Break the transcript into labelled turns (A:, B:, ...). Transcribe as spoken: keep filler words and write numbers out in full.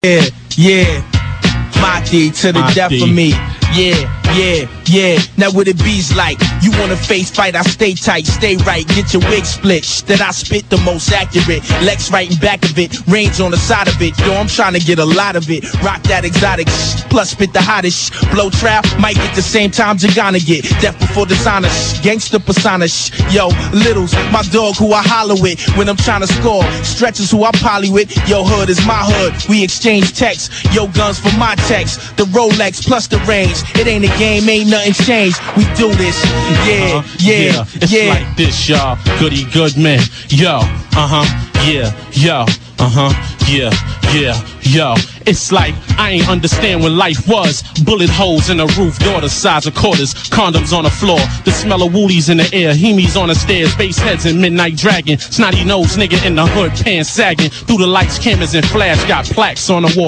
A: Yeah, yeah. My D to the
B: My
A: death
B: D.
A: of me. Yeah, yeah, yeah. Now what it be's like? You wanna face fight? I stay tight, stay right. Get your wig split. Shh, that I spit the most accurate. Lex right in back of it, range on the side of it. Yo, I'm trying to get a lot of it. Rock that exotic. Shh, plus spit the hottest. Shh, blow trap might get the same time you're gonna get. Death before dishonor. Shh, gangster persona. Shh, yo, Littles, my dog who I holler with when I'm trying to score. Stretches who I poly with. Yo, hood is my hood. We exchange texts. Yo, guns for my text. The Rolex plus the range. It ain't a game, ain't nothing changed. We do this, yeah,
B: uh-huh.
A: yeah,
B: yeah. It's
A: yeah.
B: like this, y'all. Goody good man, yo, uh huh, yeah, yo, uh huh, yeah, yeah, yo. It's like I ain't understand when life was. Bullet holes in the roof, daughter size of quarters, condoms on the floor, the smell of woolies in the air, hemis on the stairs, bass heads and midnight dragon, snotty nose nigga in the hood, pants sagging through the lights, cameras and flash, got plaques on the wall.